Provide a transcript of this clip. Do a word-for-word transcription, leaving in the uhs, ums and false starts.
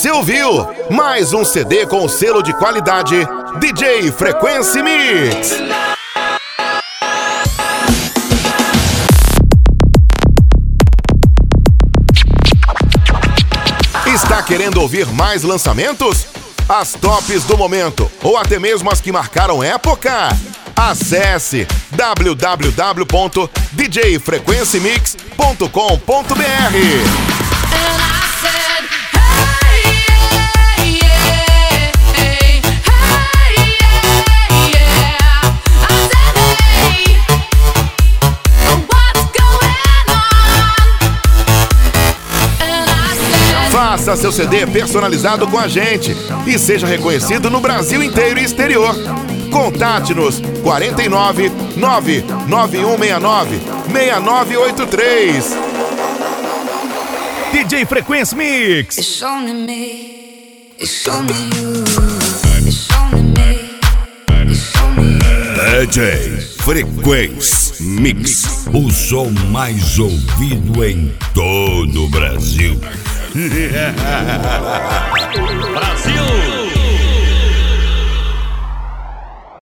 Você ouviu mais um C D com selo de qualidade D J Frequency Mix. Está querendo ouvir mais lançamentos? As tops do momento ou até mesmo as que marcaram época? Acesse w w w ponto d j frequency mix ponto com ponto b r. Faça seu C D personalizado com a gente e seja reconhecido no Brasil inteiro e exterior. Contate-nos quatro nove nove nove um seis nove seis nove oito três. D J Frequency Mix. It's only me. It's only you. It's only me. It's only you. D J Frequency Mix, o som mais ouvido em todo o Brasil. Brasil!